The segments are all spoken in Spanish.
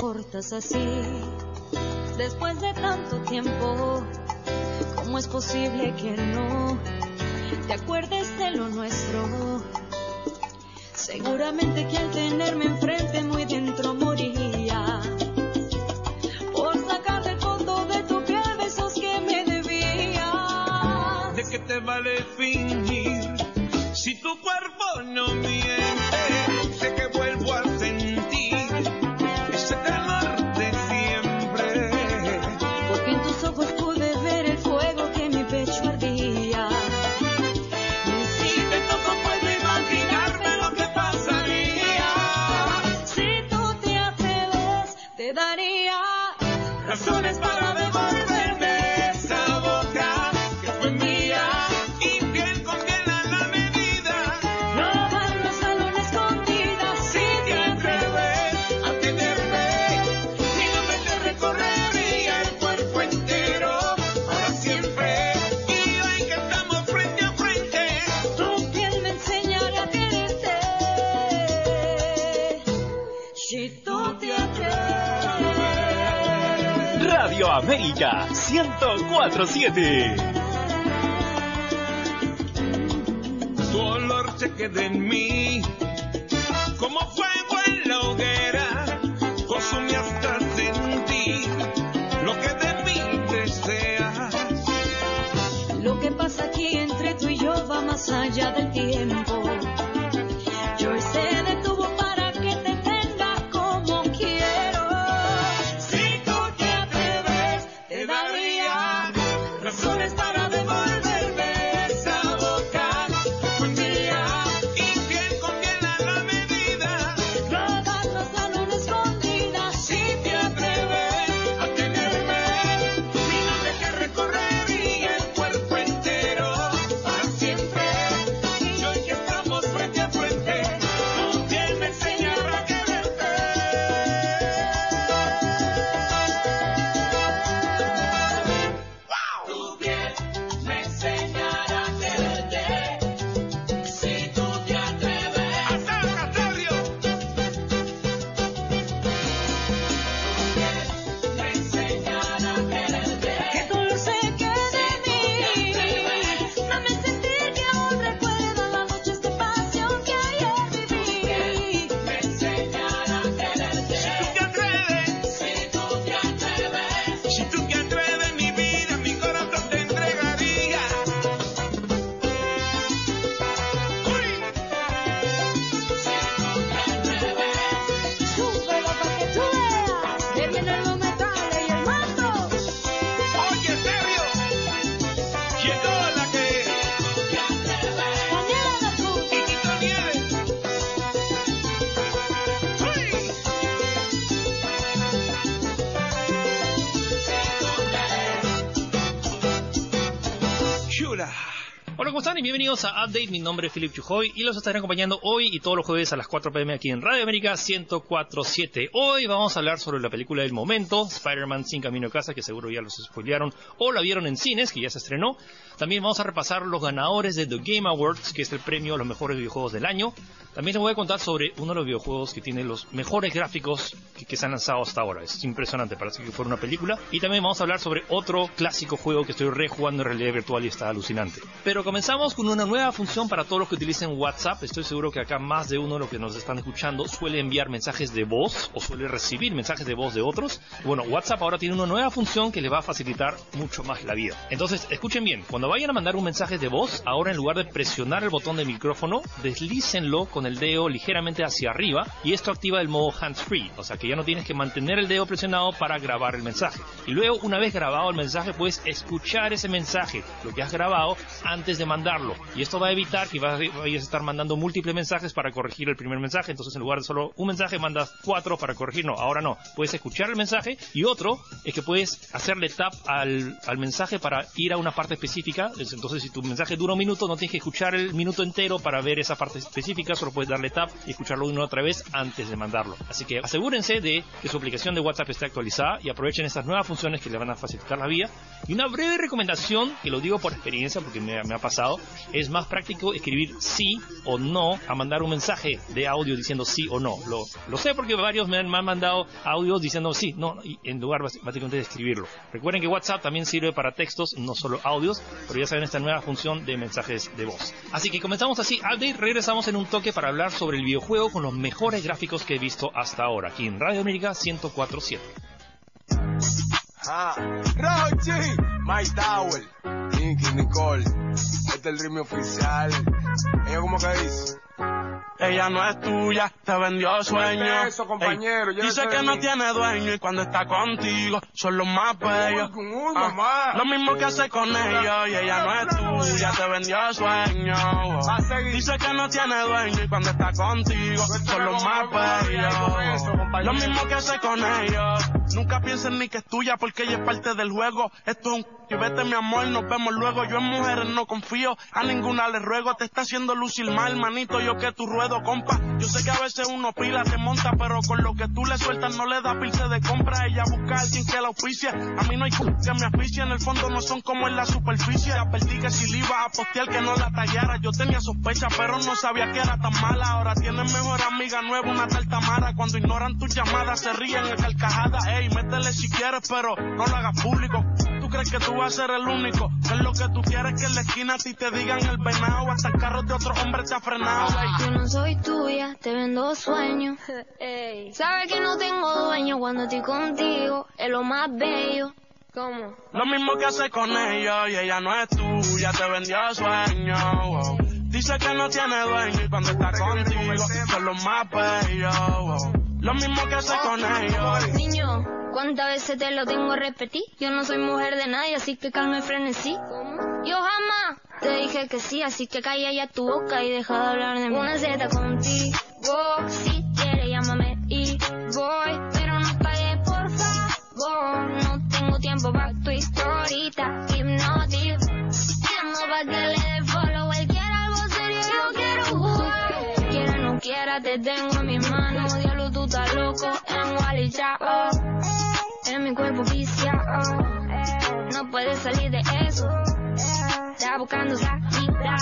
cortas así. Después de tanto tiempo, ¿cómo es posible que no te acuerdes de lo nuestro? Seguramente que al tenerme enfrente muy dentro moriría por sacar del fondo de tu piel besos que me debía. ¿De qué te vale fingir si tu cuerpo no miente? Sé que vuelvo a sentir ese calor de siempre, porque en tus ojos pude ver el fuego que en mi pecho ardía. Si te toco puedo imaginarme lo que pasaría. Si tú te atreves, te daría Razones para devolverme esa boca que fue mía y piel con piel a la medida. robarnos a lo escondidas. Si te atreves a tenerme, mi nombre te recorrería el cuerpo entero para siempre. Y hoy que estamos frente a frente, Tu piel me enseñará a quererte. Si tú te atreves. Radio América 104.7. tu olor se queda en mí como fuego en la hoguera, consume hasta sentir lo que de mí deseas. Lo que pasa aquí entre tú y yo va más allá del tiempo. Yo se detuvo para que te tenga como quiero. Si tú te atreves, te daría Razones para devolverme esa boca que fue mía y piel con piel a la medida. robarnos a lo escondidas. Si te atreves a tenerme, mi nombre que recorrería el cuerpo entero para siempre. Y hoy que estamos frente a frente, tu piel me enseñará a quererte. Tu piel me enseñará a quererte. Si tú te atreves. ¡Hasta el Castario! Me enseñará a quererte. Que todo se quede en mí. Dame sentir que aún recuerdo las noches de pasión que ayer viví. Me enseñará a quererte. Si tú te atreves. Si tú te atreves, mi vida, mi corazón te entregaría. Uy. Súbelo para que tú veas que vienen los metales y el mando. Oye, serio. Llegó la que. Daniela Nazú. Y Tito Nieves. Uy. Chula. Hola, ¿cómo están? Y bienvenidos a Update. Mi nombre es Philip Chujoy y los estaré acompañando hoy y todos los jueves a las 4 p.m. aquí en Radio América 104.7. Hoy vamos a hablar sobre la película del momento, Spider-Man Sin Camino a Casa, que seguro ya los spoilearon o la vieron en cines, que ya se estrenó. También vamos a repasar los ganadores de The Game Awards, que es el premio a los mejores videojuegos del año. También les voy a contar sobre uno de los videojuegos que tiene los mejores gráficos que se han lanzado hasta ahora. Es impresionante, parece que fuera una película. Y también vamos a hablar sobre otro clásico juego que estoy rejugando en realidad virtual y está alucinante. Pero comenzamos con una nueva función para todos los que utilicen WhatsApp. Estoy seguro que acá más de uno de los que nos están escuchando suele enviar mensajes de voz o suele recibir mensajes de voz de otros. Bueno, WhatsApp ahora tiene una nueva función que les va a facilitar mucho más la vida. Entonces, escuchen bien, cuando vayan a mandar un mensaje de voz, ahora en lugar de presionar el botón de micrófono, deslícenlo con el dedo ligeramente hacia arriba y esto activa el modo hands-free, o sea que ya no tienes que mantener el dedo presionado para grabar el mensaje. Y luego, una vez grabado el mensaje, puedes escuchar ese mensaje, lo que has grabado, antes de mandarlo. Y esto va a evitar que vayas a estar mandando múltiples mensajes para corregir el primer mensaje. Entonces, en lugar de solo un mensaje, mandas 4 para corregir. No, ahora no. Puedes escuchar el mensaje. Y otro es que puedes hacerle tap al mensaje para ir a una parte específica. Entonces, si tu mensaje dura un minuto, no tienes que escuchar el minuto entero para ver esa parte específica. Solo puedes darle tap y escucharlo una otra vez antes de mandarlo. Así que asegúrense de que su aplicación de WhatsApp esté actualizada y aprovechen estas nuevas funciones que le van a facilitar la vida. Y una breve recomendación, que lo digo por experiencia porque me ha pasado. pasado, es más práctico escribir sí o no a mandar un mensaje de audio diciendo sí o no. Lo sé porque varios me han mandado audios diciendo sí, no, y en lugar básicamente de escribirlo. Recuerden que WhatsApp también sirve para textos, no solo audios, pero ya saben esta nueva función de mensajes de voz. Así que comenzamos así, Update, regresamos en un toque para hablar sobre el videojuego con los mejores gráficos que he visto hasta ahora, aquí en Radio América 104.7. Rochi, My Tower, Nicky, Nicole, este es el ritmo oficial. Ella como que dice: ella no es tuya, te vendió sueño. Eso, compañero, ey, dice que no tiene dueño y cuando está contigo son los más bellos. Lo mismo que hace con ellos y ella no es tuya, te vendió sueño. Dice que no tiene dueño y cuando está contigo son los más bellos. Lo mismo que hace con ellos. Nunca piensen ni que es tuya porque ella es parte del juego. Esto es un y vete mi amor, nos vemos luego. Yo en mujeres no confío, a ninguna le ruego. Te está haciendo lucir mal, manito, yo que tu ruedo, compa. Yo sé que a veces uno pila, te monta, pero con lo que tú le sueltas no le da pilce de compra. Ella busca a alguien que la auspicia. A mí no hay que me asfixia, en el fondo no son como en la superficie. Advertí que si le iba a postear que no la tallara. Yo tenía sospecha, pero no sabía que era tan mala. Ahora tienes mejor amiga nueva, una tal Tamara. Cuando ignoran tus llamadas se ríen en carcajadas. Ey, métele si quieres, pero no lo hagas público. ¿Tú crees que tú vas a ser el único? Que es lo que tú quieres, que en la esquina a ti te digan el venado. Hasta el carro de otro hombre te ha frenado. Yo no soy tuya, te vendo sueños. Sabes que no tengo dueño cuando estoy contigo, es lo más bello. ¿Cómo? Lo mismo que hace con ellos y ella no es tuya, te vendió sueño. Dice que no tiene dueño y cuando está contigo son los más bellos. Lo mismo que hace con ellos. Niño, ¿cuántas veces te lo tengo a repetir? Yo no soy mujer de nadie, así que calma y frenesí. Yo jamás te dije que sí, así que calla ya tu boca y deja de hablar de mí. Una Z contigo, si quieres llámame y voy, pero no pagues por favor. No tengo tiempo para tu historita, hipnotic. Llamo pa' que le dé follow, él quiere algo serio, yo quiero jugar. Quiera no quiera, te tengo en mis manos, diablo tú estás loco, en Wally Chao. En mi cuerpo viciado, no puedes salir de eso. Está buscando salida,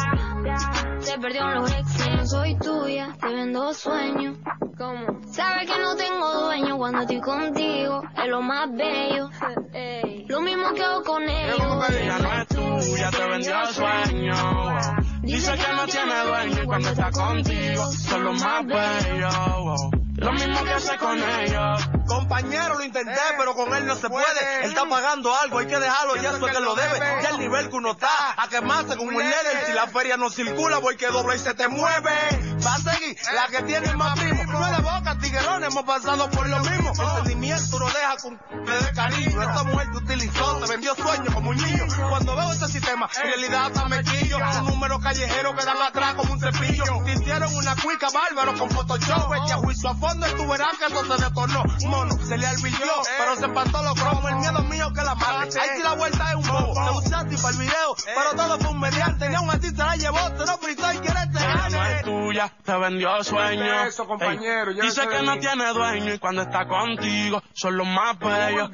se perdió en los exes. No soy tuya, te vendo sueños. ¿Cómo? Sabes que no tengo dueño cuando estoy contigo, es lo más bello. Lo mismo que hago con ellos. Ella no es tuya, te vendió sueño. Dice que no tiene dueño y cuando está contigo son los más bellos. Lo mismo que hace con ellos. Compañero, lo intenté, pero con él no se puede. Él está pagando algo, hay que dejarlo, ya eso es que lo debe. Ya el nivel que uno está, a quemarse con un líder. Si la feria no circula, porque dobla y se te mueve. Va a seguir la que tiene más primo. No es de boca, tiguerón, hemos pasado por lo mismo. El sentimiento lo deja con de cariño. Esta mujer te utilizó, te vendió sueños como un niño. Cuando veo este sistema, en realidad hasta me quillo. Un número callejero que dan atrás como un cepillo. Te hicieron una cuica bárbaro con Photoshop. Echa juicio a fondo y tú verás que eso se detornó. Mono, se le alvirtió, pero se empató los cromos. El miedo mío que la mate. Ahí sí la vuelta es un bobo. Te usaste para el video, pero todo fue un mediante. Ni aún así se la llevó, te lo fritó y quieres te gane. No es tuya, te vendió sueño. Eso, compañero, ey, dice que no tiene dueño y cuando está contigo son los más bellos.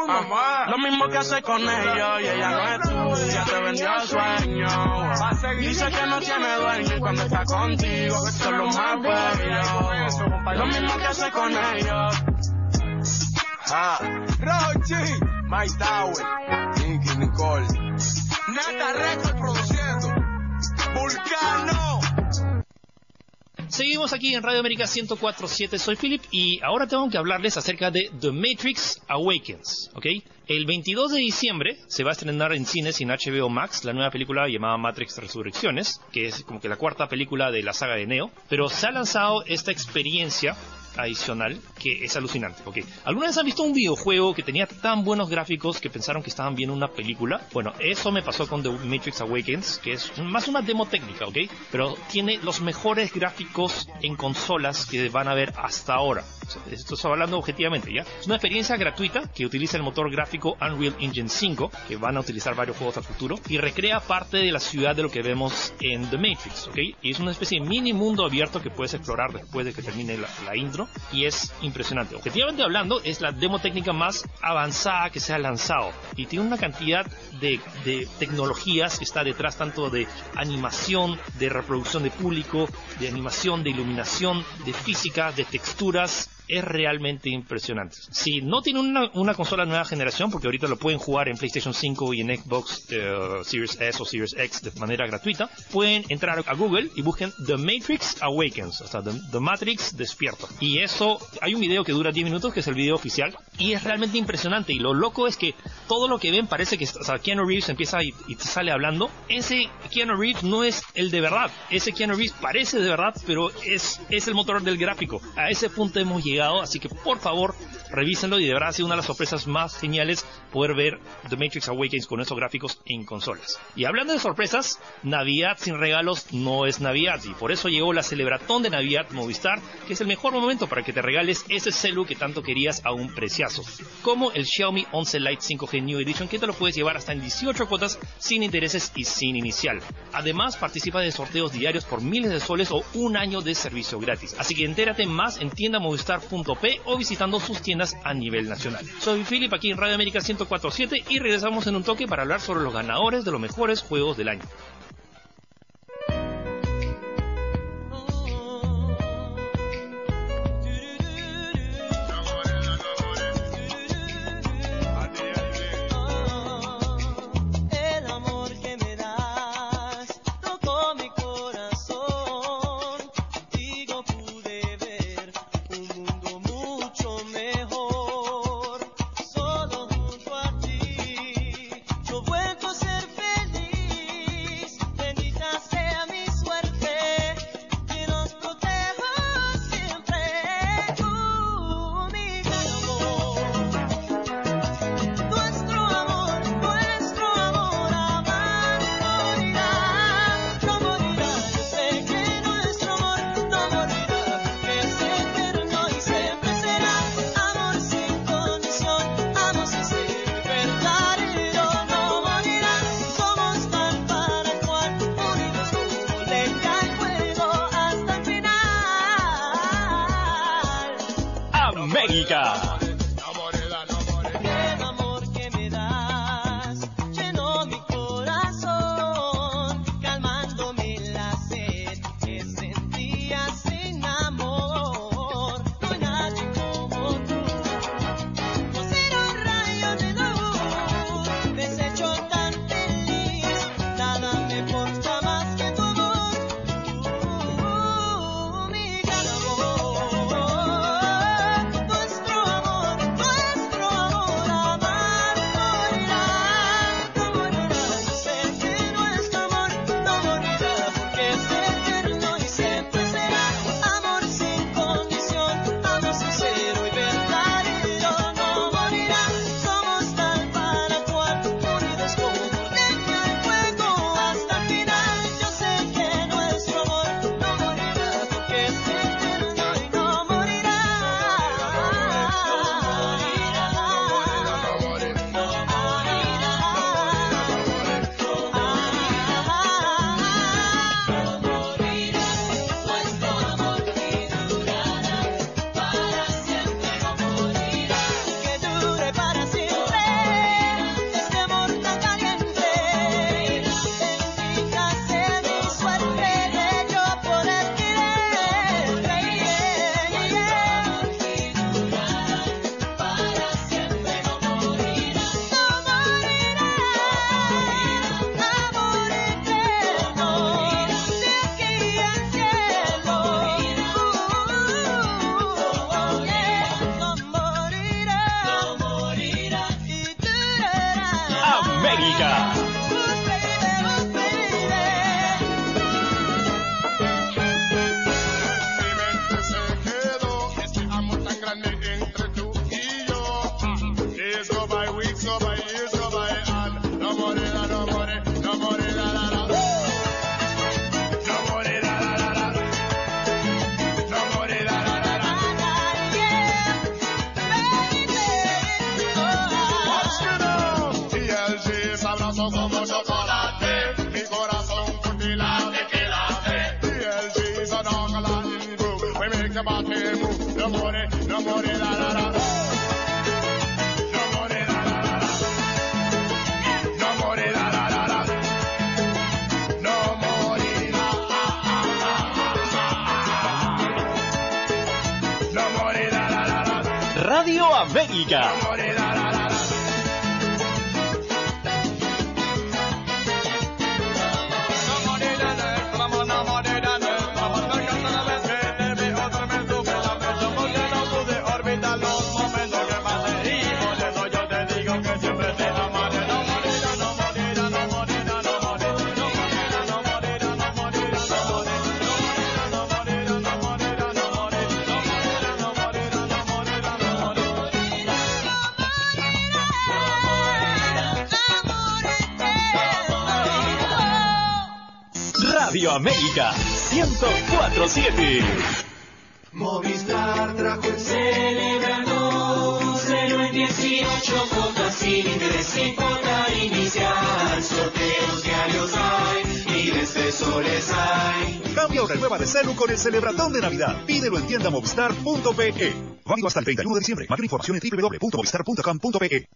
Lo mismo que hace con ellos y ella no es tuya, te vendió sueño. Dice que no tiene dueño y cuando está contigo son los más bellos. Lo mismo que hace con ellos. Rochi, My Tower, Nicky, Nicole, Nata Record produciendo, Vulcano. Seguimos aquí en Radio América 104.7, soy Philip y ahora tengo que hablarles acerca de The Matrix Awakens, ¿ok? El 22 de diciembre se va a estrenar en cines y en HBO Max la nueva película llamada Matrix Resurrecciones, que es como que la cuarta película de la saga de Neo, pero se ha lanzado esta experiencia adicional que es alucinante. Okay. ¿Alguna vez han visto un videojuego que tenía tan buenos gráficos que pensaron que estaban viendo una película? Bueno, eso me pasó con The Matrix Awakens, que es más una demo técnica, ¿ok? Pero tiene los mejores gráficos en consolas que van a ver hasta ahora. Esto está hablando objetivamente, ¿ya? Es una experiencia gratuita que utiliza el motor gráfico Unreal Engine 5, que van a utilizar varios juegos a futuro, y recrea parte de la ciudad de lo que vemos en The Matrix, ¿ok? Y es una especie de mini mundo abierto que puedes explorar después de que termine la intro, y es impresionante. Objetivamente hablando, es la demo técnica más avanzada que se ha lanzado, y tiene una cantidad de tecnologías que está detrás, tanto de animación, de reproducción de público, de animación, de iluminación, de física, de texturas. Es realmente impresionante. Si no tienen una consola nueva generación, porque ahorita lo pueden jugar en PlayStation 5 y en Xbox Series S o Series X de manera gratuita, pueden entrar a Google y busquen The Matrix Awakens, o sea, The Matrix Despierto. Y eso, hay un video que dura 10 minutos, que es el video oficial, y es realmente impresionante. Y lo loco es que todo lo que ven parece que, o sea, Keanu Reeves empieza y te sale hablando. Ese Keanu Reeves no es el de verdad. Ese Keanu Reeves parece de verdad, pero es el motor del gráfico. A ese punto hemos llegado. Así que por favor revísenlo, y de verdad ha sido una de las sorpresas más geniales poder ver The Matrix Awakens con esos gráficos en consolas. Y hablando de sorpresas, Navidad sin regalos no es Navidad, y por eso llegó la Celebratón de Navidad Movistar, que es el mejor momento para que te regales ese celu que tanto querías a un preciazo, como el Xiaomi 11 Lite 5G New Edition, que te lo puedes llevar hasta en 18 cuotas sin intereses y sin inicial. Además, participa de sorteos diarios por miles de soles o un año de servicio gratis. Así que entérate más en tiendamovistar.p o visitando sus tiendas a nivel nacional. Soy Philip, aquí en Radio América 104.7, y regresamos en un toque para hablar sobre los ganadores de los mejores juegos del año. América. No more, no more, la la la. No more, la la la. No more, la la la. No more, la no more, la la la. Radio América. No more, la la la. Radio América 104.7. Movistar trajo el Celebrando 0 en 18 cuotas sin interés y cuota inicial. Sorteos diarios hay, miles de soles hay. Cambia o renueva de celu con el Celebratón de Navidad. Pídelo en tienda movistar.pe. Válido hasta el 31 de diciembre. Mayor información en www.movistar.com.pe.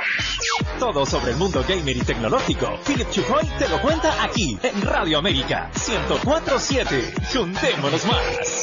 Todo sobre el mundo gamer y tecnológico. Philip Chujoy te lo cuenta aquí en Radio América 104.7. Juntémonos más.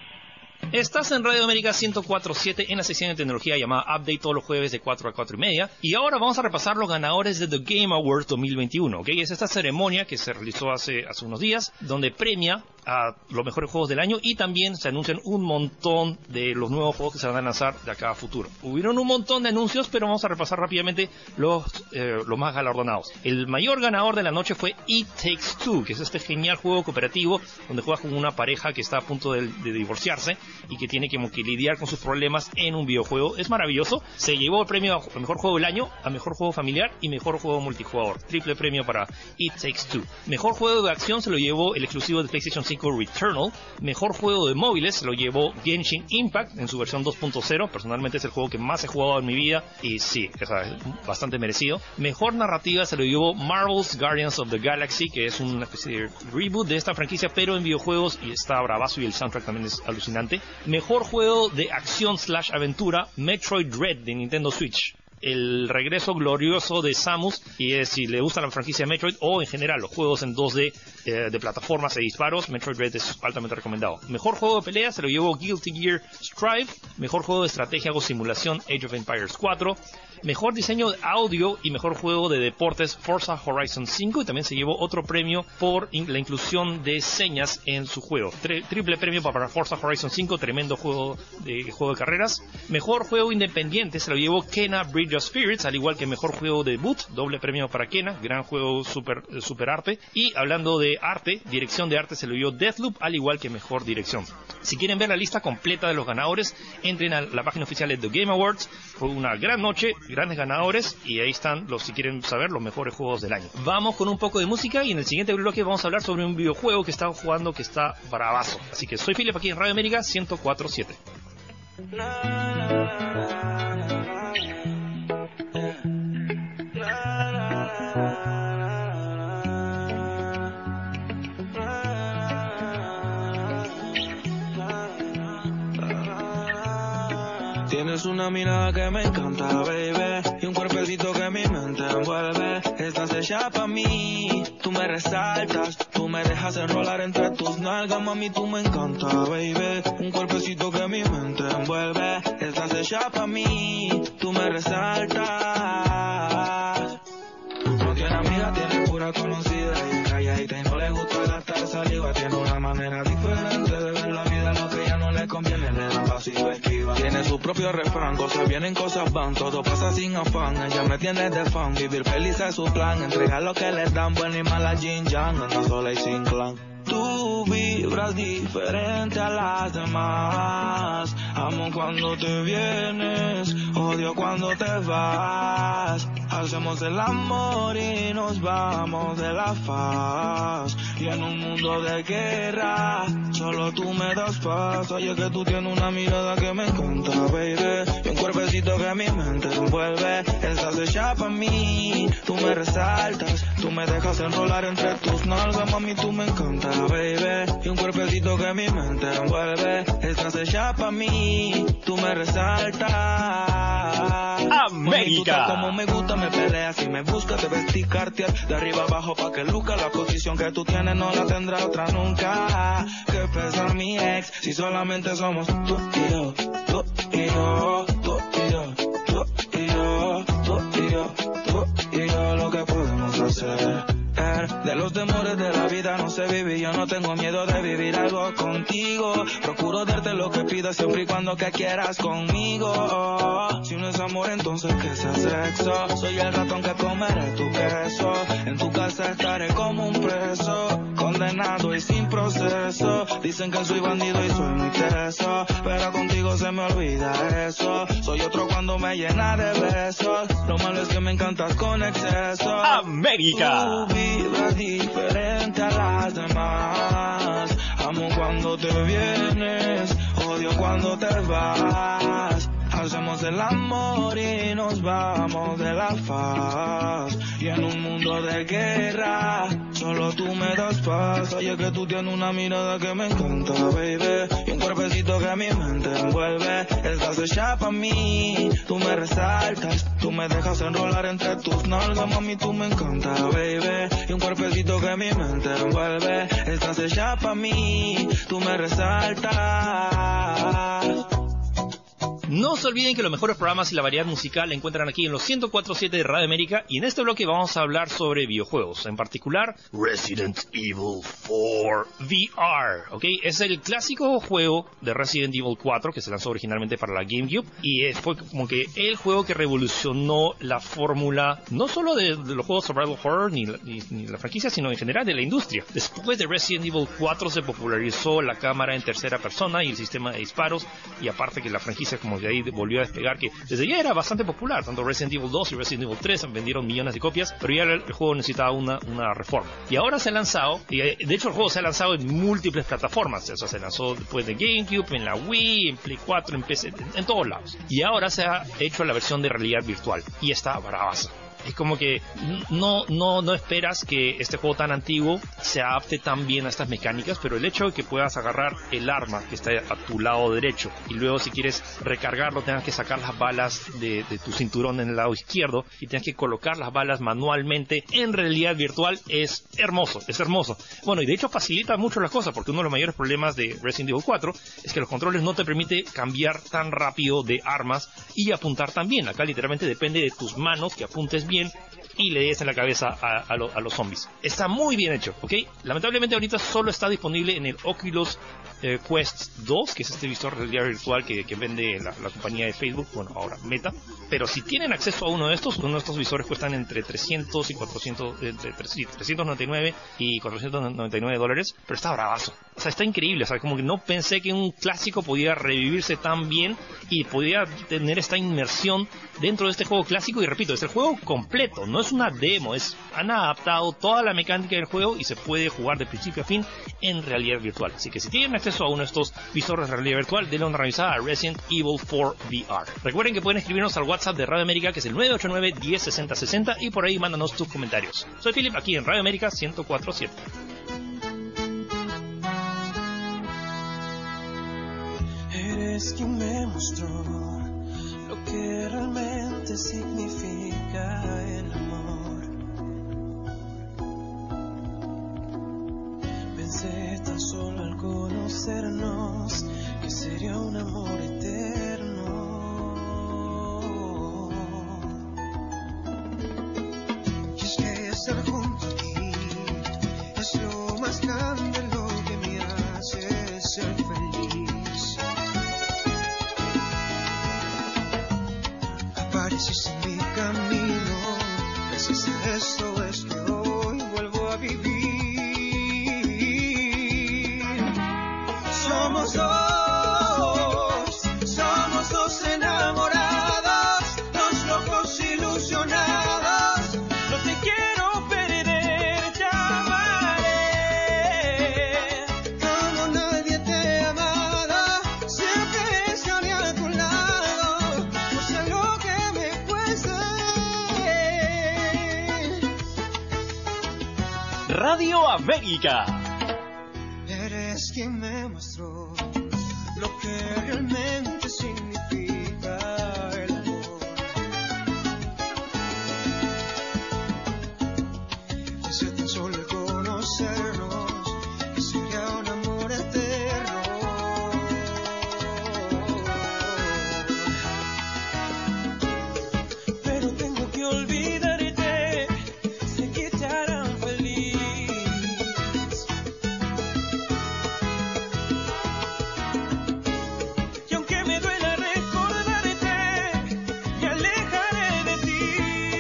Estás en Radio América 104.7 en la sección de tecnología llamada Update todos los jueves de 4 a 4 y media. Y ahora vamos a repasar los ganadores de The Game Awards 2021. ¿Okay? Es esta ceremonia que se realizó hace unos días, donde premia a los mejores juegos del año y también se anuncian un montón de los nuevos juegos que se van a lanzar de acá a futuro. Hubieron un montón de anuncios, pero vamos a repasar rápidamente los más galardonados. El mayor ganador de la noche fue It Takes Two, que es este genial juego cooperativo donde juegas con una pareja que está a punto de divorciarse y que tiene que lidiar con sus problemas en un videojuego. Es maravilloso. Se llevó el premio a mejor juego del año, a mejor juego familiar y mejor juego multijugador. Triple premio para It Takes Two. Mejor juego de acción se lo llevó el exclusivo de PlayStation 5 Returnal. Mejor juego de móviles se lo llevó Genshin Impact en su versión 2.0. Personalmente es el juego que más he jugado en mi vida y sí, es bastante merecido. Mejor narrativa se lo llevó Marvel's Guardians of the Galaxy, que es una especie de reboot de esta franquicia pero en videojuegos y está bravazo y el soundtrack también es alucinante. Mejor juego de acción / aventura, Metroid Dread de Nintendo Switch. El regreso glorioso de Samus, y si le gusta la franquicia de Metroid o en general los juegos en 2D de plataformas y disparos, Metroid Dread es altamente recomendado. Mejor juego de pelea se lo llevó Guilty Gear Strive. Mejor juego de estrategia o simulación, Age of Empires 4. Mejor diseño de audio y mejor juego de deportes, Forza Horizon 5, y también se llevó otro premio por la inclusión de señas en su juego. Triple premio para Forza Horizon 5, tremendo juego de carreras. Mejor juego independiente se lo llevó Kena Bridge of Spirits, al igual que mejor juego de debut, doble premio para Kena, gran juego super arte. Y hablando de arte, dirección de arte se lo llevó Deathloop, al igual que mejor dirección. Si quieren ver la lista completa de los ganadores, entren a la página oficial de The Game Awards. Fue una gran noche, grandes ganadores, y ahí están si quieren saber los mejores juegos del año. Vamos con un poco de música y en el siguiente bloque vamos a hablar sobre un videojuego que estaba jugando que está bravazo. Así que soy Philip aquí en Radio América 104.7. Tienes una mirada que me encanta, baby, y un cuerpecito que mi mente envuelve. Estás hecha pa' mí, tú me resaltas, tú me dejas enrolar entre tus nalgas, mami, tú me encanta, baby. Un cuerpecito que mi mente envuelve. Estás hecha pa' mí, tú me resaltas. No tiene amiga, tiene pura conocida, y es calladita y no le gusta gastar saliva. Tiene una manera diferente de ver la vida, lo que ya no le conviene le da pasiva esquiva. Tiene su propio refrán, cosas vienen, cosas van, todo pasa sin afán. Ella me tiene de fan, vivir feliz es su plan, entregar lo que le dan, buena y mala yin yang, anda sola y sin clan. Tú vibras diferente a las demás. Amo cuando te vienes, odio cuando te vas. Hacemos el amor y nos vamos de la faz. Y en un mundo de guerra, solo tú me das paz. Oye, que tú tienes una mirada que me encanta, baby. Y un cuerpecito que mi mente envuelve. Estás hecha pa' mí, tú me resaltas. Tú me dejas enrolar entre tus nalgas, mami, tú me encanta, baby. Y un cuerpecito que mi mente envuelve. Estás hecha pa' mí, tú me resaltas. América. Como me gusta, me peleas y me buscas, te vestir Cartier de arriba abajo pa' que luzca. La posición que tú tienes no la tendrá otra nunca. Que pesa mi ex si solamente somos tú y yo, tú y yo, tú y yo, tú y yo, tú y yo, tú y yo, lo que podemos hacer. De los temores de la vida no sé vivir, yo no tengo miedo de vivir algo contigo. Procuro darte lo que pidas siempre y cuando que quieras conmigo. Si no es amor, entonces que sea sexo. Soy el ratón que comeré tu queso. En tu casa estaré como un preso, condenado y sin proceso. Dicen que soy bandido y soy muy teso, pero contigo se me olvida eso. Soy otro cuando me llena de besos. Lo malo es que me encantas con exceso. América. Vibras diferente a las demás. Amo cuando te vienes, odio cuando te vas. Hacemos el amor y nos vamos de la faz. Y en un mundo de guerra, solo tú me das paz. Oye, que tú tienes una mirada que me encanta, baby. Y un cuerpecito que mi mente envuelve. Estás hecha pa' mí, tú me resaltas. Tú me dejas enrolar entre tus nalgas, mami, tú me encanta, baby. Y un cuerpecito que mi mente envuelve. Estás hecha pa' mí, tú me resaltas. No se olviden que los mejores programas y la variedad musical la encuentran aquí en los 104.7 de Radio América, y en este bloque vamos a hablar sobre videojuegos, en particular Resident Evil 4 VR, ¿ok? Es el clásico juego de Resident Evil 4 que se lanzó originalmente para la GameCube, y fue como que el juego que revolucionó la fórmula no solo de los juegos survival horror ni la franquicia, sino en general de la industria. Después de Resident Evil 4 se popularizó la cámara en tercera persona y el sistema de disparos, y aparte que la franquicia como de ahí volvió a despegar, que desde ya era bastante popular. Tanto Resident Evil 2 y Resident Evil 3 vendieron millones de copias, pero ya el juego necesitaba una reforma. Y ahora se ha lanzado, y de hecho el juego se ha lanzado en múltiples plataformas. Eso se lanzó después de GameCube, en la Wii, en Play 4, en PC, en todos lados. Y ahora se ha hecho la versión de realidad virtual, y está bravaza. Es como que no esperas que este juego tan antiguo se adapte tan bien a estas mecánicas, pero el hecho de que puedas agarrar el arma que está a tu lado derecho y luego si quieres recargarlo tengas que sacar las balas de tu cinturón en el lado izquierdo y tengas que colocar las balas manualmente en realidad virtual es hermoso, es hermoso. Bueno, y de hecho facilita mucho las cosas, porque uno de los mayores problemas de Resident Evil 4 es que los controles no te permite cambiar tan rápido de armas y apuntar tan bien. Acá literalmente depende de tus manos que apuntes bien y le des en la cabeza a los zombies. Está muy bien hecho, ¿ok? Lamentablemente ahorita solo está disponible en el Oculus Quest 2, que es este visor de realidad virtual que vende la compañía de Facebook, bueno, ahora Meta. Pero si tienen acceso a uno de estos visores cuestan entre 300 y 400, entre 399 y 499 dólares, pero está bravazo. O sea, está increíble. O sea, como que no pensé que un clásico podía revivirse tan bien y podía tener esta inmersión dentro de este juego clásico. Y repito, es el juego completo, no es una demo, han adaptado toda la mecánica del juego y se puede jugar de principio a fin en realidad virtual. Así que si tienen acceso a uno de estos visores de realidad virtual, denle una revisada a Resident Evil 4 VR. Recuerden que pueden escribirnos al WhatsApp de Radio América, que es el 989-106060, y por ahí mándanos tus comentarios. Soy Philip, aquí en Radio América 104.7. Eres quien me mostró lo que realmente significa el amor. Pensé tan solo al conocernos que sería un amor eterno. Y es que estar junto a ti es lo más grande, lo que me hace ser feliz. Apareces en mi camino, gracias a eso es que hoy vuelvo a vivir. Somos dos enamorados, dos locos ilusionados. Radio América. Eres quien me mostró lo que realmente significa el amor. Desde tan solo el conocernos, que sería un amor eterno. Pero tengo que olvidarte, sé que te harán feliz. Y aunque me duela recordarte, me alejaré de ti.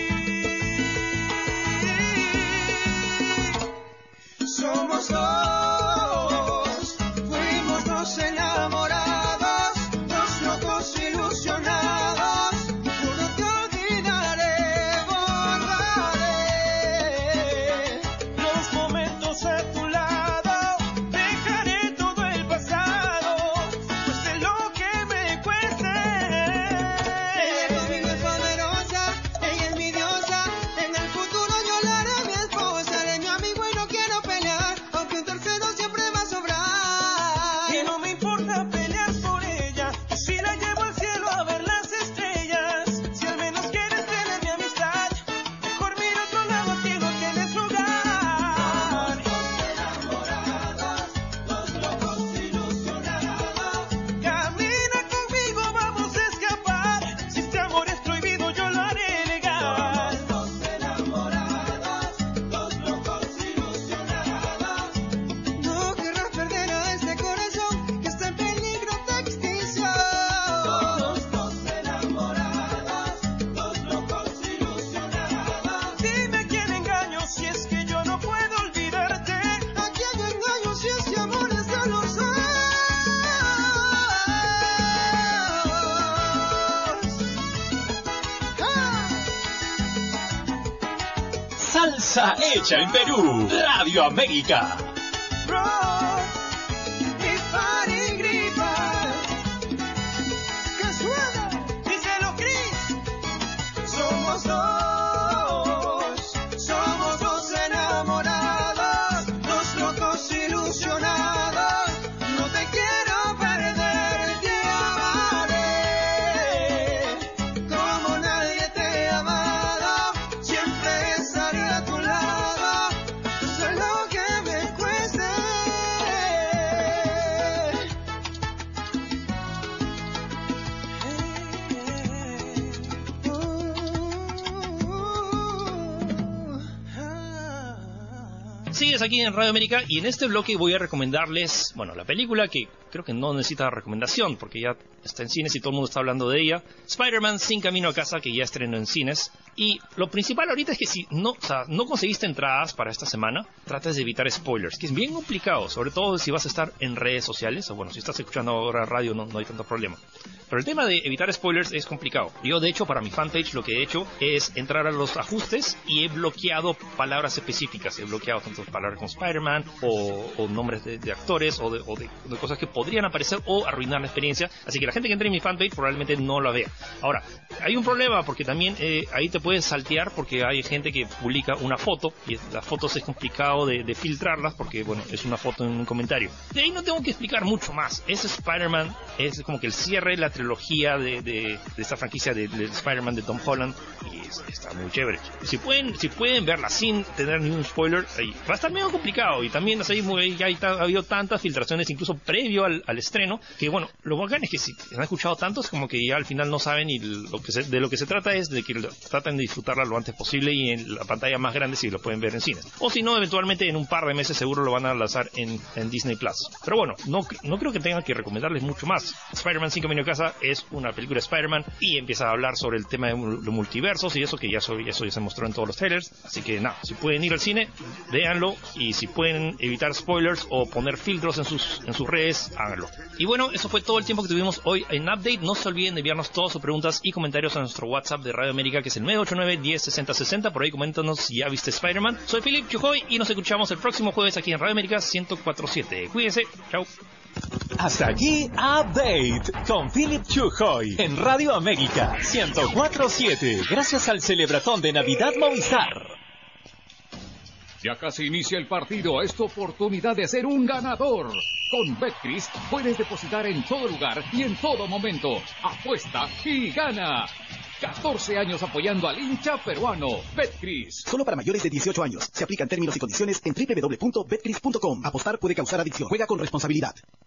Somos dos, fuimos dos enamorados, dos locos ilusionados. Juro que olvidaré, borraré los momentos a tu lado. Dejaré todo el pasado, cueste lo que me cueste. Ella conmigo es poderosa, ella es mi diosa. En el futuro yo la haré mi esposa. Haré mi amigo y no quiero pelear, aunque un tercero siempre va a sobrar. Y no me importa pelear por ella, que si la llevo al cielo a ver las estrellas. Si al menos quieres tener mi amistad, mejor mira a otro lado, aquí no tienes lugar. Dos locos ilusionados. Camina conmigo, vamos a escapar. Si este amor es prohibido, yo lo haré legal. Dos enamorados, dos locos ilusionados. No querrás perder a este corazón que está en peligro de extinción. Somos dos enamorados, dos locos ilusionados. Dime a quién engaño si es que yo no puedo olvidarte. ¿A quién engaño si este amor es de los dos? Salsa hecha en Perú. Radio América. Rock, gripa, que suena, díselo Chris. Somos dos enamorados, dos locos ilusionados. No te quiero perder, te amaré como nadie te ha amado. Siempre estaré a tu lado, sé lo que me cueste. Sigues aquí en Radio América y en este bloque voy a recomendarles, bueno, la película que creo que no necesita recomendación porque ya está en cines y todo el mundo está hablando de ella, Spider-Man Sin Camino a Casa, que ya estrenó en cines. Y lo principal ahorita es que si no conseguiste entradas para esta semana, trates de evitar spoilers, que es bien complicado, sobre todo si vas a estar en redes sociales, o bueno, si estás escuchando ahora radio no hay tanto problema. Pero el tema de evitar spoilers es complicado. Yo, de hecho, para mi fanpage lo que he hecho es entrar a los ajustes y he bloqueado palabras específicas. He bloqueado tanto palabras como Spider-Man o nombres de actores o de cosas que podrían aparecer o arruinar la experiencia. Así que la gente que entre en mi fanpage probablemente no la vea. Ahora, hay un problema porque también ahí te puedes saltear porque hay gente que publica una foto y las fotos es complicado de filtrarlas porque, bueno, es una foto en un comentario. De ahí no tengo que explicar mucho más. Ese Spider-Man es como que el cierre de la trilogía de esta franquicia de Spider-Man de Tom Holland y está muy chévere. Si pueden verla sin tener ningún spoiler, ahí va a estar medio complicado y también ha habido tantas filtraciones incluso previo al estreno que, bueno, lo bacán es que si han escuchado tantos como que ya al final no saben y de lo que se trata es de que traten de disfrutarla lo antes posible y en la pantalla más grande si lo pueden ver en cines. O si no, eventualmente en un par de meses seguro lo van a lanzar en Disney Plus. Pero bueno, no creo que tengan que recomendarles mucho más. Spider-Man 5 Camino a Casa es una película de Spider-Man y empieza a hablar sobre el tema de los multiversos y eso que eso ya se mostró en todos los trailers. Así que nada, si pueden ir al cine, véanlo y si pueden evitar spoilers o poner filtros en sus redes, háganlo. Y bueno, eso fue todo el tiempo que tuvimos hoy en Update. No se olviden de enviarnos todas sus preguntas y comentarios a nuestro WhatsApp de Radio América, que es el 989-106060. Por ahí coméntanos si ya viste Spider-Man. Soy Philip Chujoy y nos escuchamos el próximo jueves aquí en Radio América 104.7. Cuídense, chao. Hasta aquí Update con Philip Chujoy en Radio América 104.7. Gracias al celebratón de Navidad Movistar. Ya casi inicia el partido. Es tu oportunidad de ser un ganador. Con Betcris puedes depositar en todo lugar y en todo momento. Apuesta y gana. 14 años apoyando al hincha peruano. Betcris. Solo para mayores de 18 años. Se aplican términos y condiciones en www.betcris.com. Apostar puede causar adicción. Juega con responsabilidad.